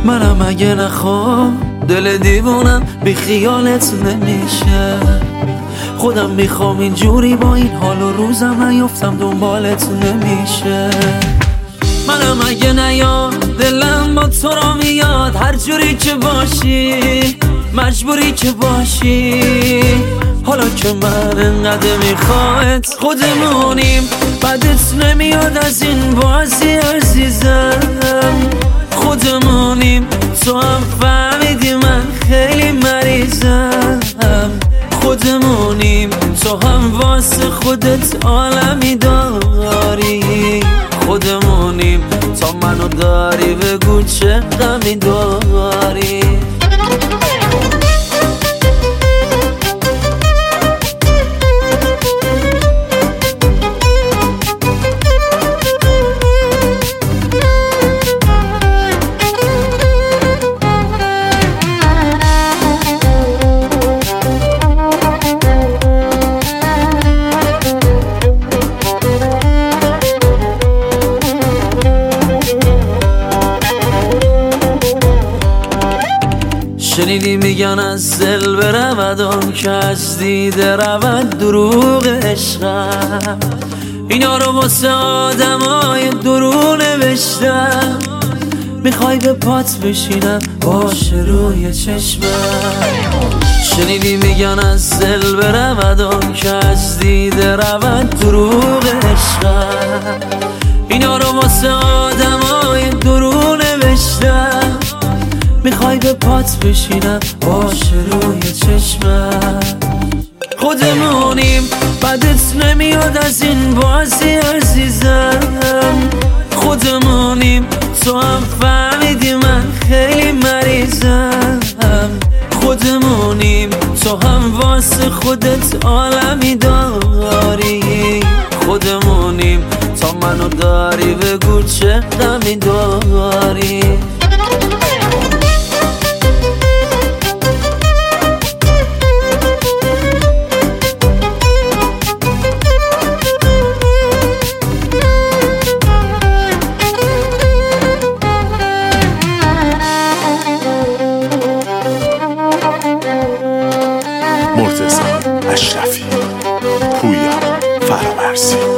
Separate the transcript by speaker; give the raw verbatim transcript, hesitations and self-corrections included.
Speaker 1: منم اگه نخوام دل دیوونم بی خیالت نمیشه. خودم میخوام اینجوری با این حال و روزم نیفتم دنبالت نمیشه. منم اگه نیاد دلم با تو را میاد، هر جوری که باشی مجبوری که باشی. حالا که من انقدر میخواد خودمونیم، بعدت نمیاد از این بازی عزیزم. خودمونیم تو هم فهمیدی من خیلی مریضم. خودمونیم تو هم واسه خودت عالمی داری. خودمونیم تا منو داری بگو چه غمی داری. شنیدی میگن از دل برود آن که از دیده رود دروغ عشقم. اینا رو واسه آدمای درو نوشتم. میخوای به پات بشینم باشه روی چشمم. شنیدی میگن از دل برود آن که از دیده رود دروغ عشقم. اینا رو واسه آدمای درو نوشتم. میخوای به پات بشینم باشه روی چشمم. خودمونیم بعدت نمیاد از این بازی عزیزم. خودمونیم تو هم فهمیدی من خیلی مریضم. خودمونیم تو هم واسه خودت عالمی داری. خودمونیم تا منو داری بگو چه غمی داری.
Speaker 2: مرتضی اشرفی، پویا فرامرزی.